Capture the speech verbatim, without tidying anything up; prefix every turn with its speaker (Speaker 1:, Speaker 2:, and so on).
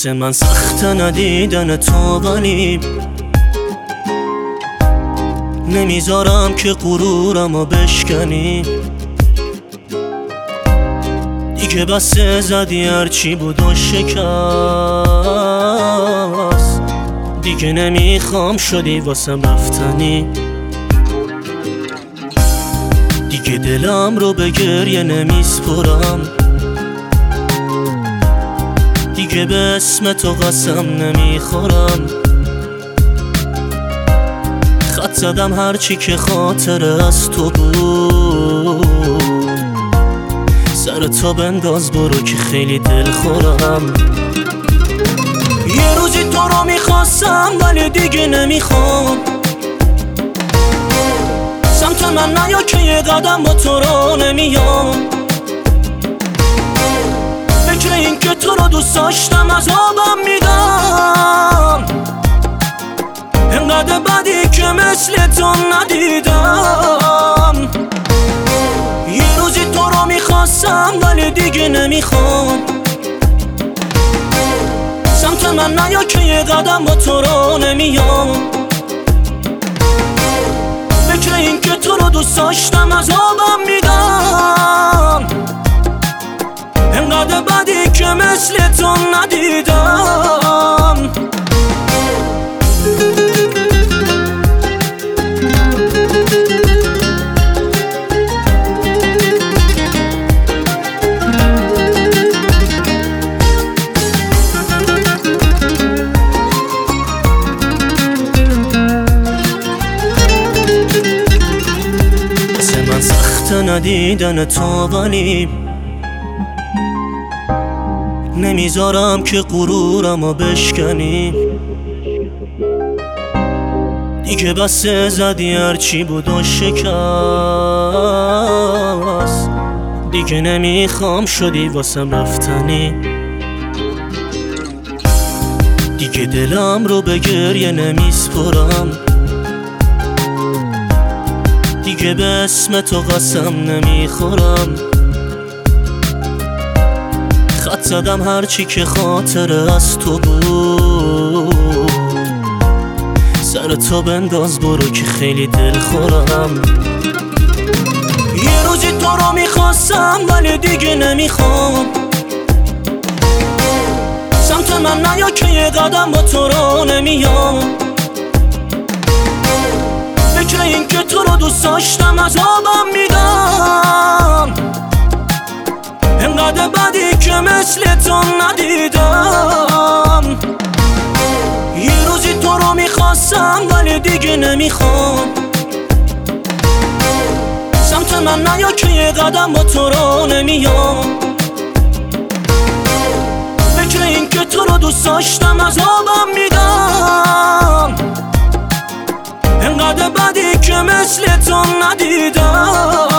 Speaker 1: واسه من سخت ندیدن تو، ولی نمیذارم که غرورمو بشکنی. دیگه بسه زدی هرچی بود و شکست، دیگه نمیخوام شدی واسم رفتنی. دیگه دلم رو به گریه نمیسپرم، دیگه به اسم تو قسم نمیخورم. خط زدم هرچی که خاطره از تو بود، سر تو بنداز برو که خیلی دل خورم. یه روزی تو رو میخواستم ولی دیگه نمیخوام، سمت من نیا که یه قدم با تو رو نمیام. فکر این که تو رو دوست داشتم عذابم میدم، انقدر بدی که مثل تو ندیدم. یه روزی تو رو میخواستم ولی دیگه نمیخوام، سمت من نیا که یه قدم با تو رو نمیام. فکر این که تو رو دوست داشتم عذابم میدم، انقدر بدی که مثل تو ندیدم. سخت ندیدن تو، ولی نمیذارم که غرورمو بشکنی. دیگه بسه زدی هرچی بود و شکست، دیگه نمیخوام شدی واسم رفتنی. دیگه دلم رو به گریه نمیسپرم، دیگه به اسم تو قسم نمیخورم. خط زدم هرچی که خاطره از تو بود، سر تو بنداز برو که خیلی دل خورم. یه روزی تو رو میخواستم ولی دیگه نمیخوام، سمت من نیا که یه قدم با تو رو نمیام. فکر این که تو رو دوست داشتم عذابم میدم، انقدر بدی که مثل تو ندیدم. یه روزی تو رو میخواستم ولی دیگه نمیخوام، سمت من نیا که یه قدم با تو رو نمیام. فکر این که تو رو دوست داشتم عذابم میدم، انقدر بدی که مثل تو ندیدم.